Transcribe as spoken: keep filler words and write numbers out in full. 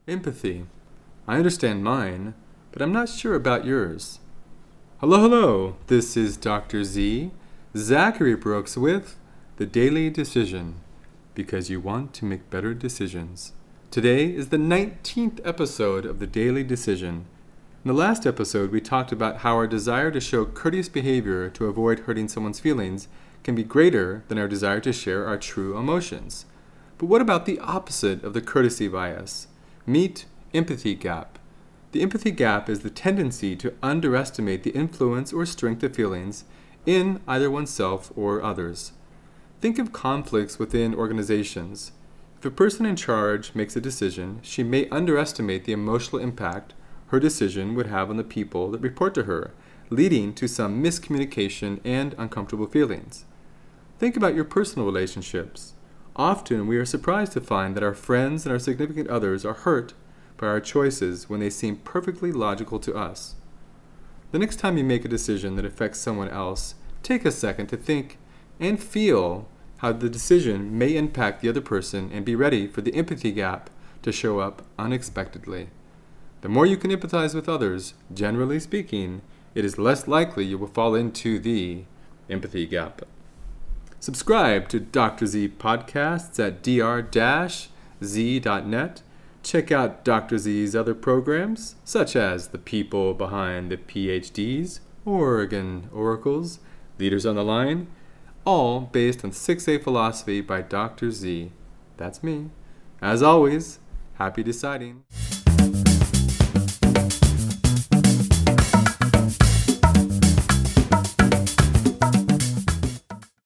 Empathy. I understand mine, but I'm not sure about yours. Hello, hello. This is Doctor Z, Zachary Brooks with The Daily Decision, because you want to make better decisions. Today is the nineteenth episode of The Daily Decision. In the last episode, we talked about how our desire to show courteous behavior to avoid hurting someone's feelings can be greater than our desire to share our true emotions. But what about the opposite of the courtesy bias? Meet empathy gap. The empathy gap is the tendency to underestimate the influence or strength of feelings in either oneself or others. Think of conflicts within organizations. If a person in charge makes a decision, she may underestimate the emotional impact her decision would have on the people that report to her, leading to some miscommunication and uncomfortable feelings. Think about your personal relationships. Often we are surprised to find that our friends and our significant others are hurt by our choices when they seem perfectly logical to us. The next time you make a decision that affects someone else, take a second to think and feel how the decision may impact the other person and be ready for the empathy gap to show up unexpectedly. The more you can empathize with others, generally speaking, it is less likely you will fall into the empathy gap. Subscribe to Doctor Z podcasts at d r dash z dot net. Check out Doctor Z's other programs, such as The People Behind the P H Ds, Oregon Oracles, Leaders on the Line, all based on six A philosophy by Doctor Z. That's me. As always, happy deciding.